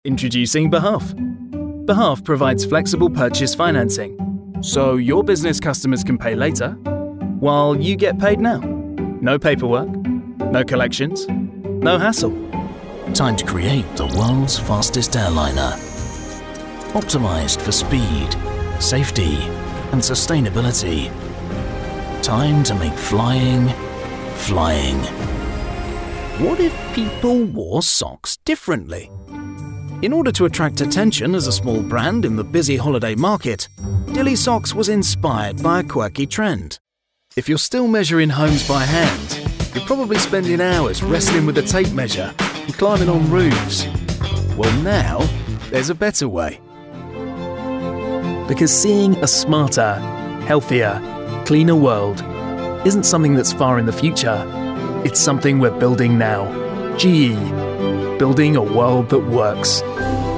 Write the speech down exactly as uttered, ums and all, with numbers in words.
Introducing Behalf. Behalf provides flexible purchase financing, so your business customers can pay later, while you get paid now. No paperwork, no collections, no hassle. Time to create the world's fastest airliner. Optimized for speed, safety, and sustainability. Time to make flying, flying. What if people wore socks differently? In order to attract attention as a small brand in the busy holiday market, Dilly Socks was inspired by a quirky trend. If you're still measuring homes by hand, you're probably spending hours wrestling with a tape measure and climbing on roofs. Well, now there's a better way. Because seeing a smarter, healthier, cleaner world isn't something that's far in the future. It's something we're building now. G E, building a world that works.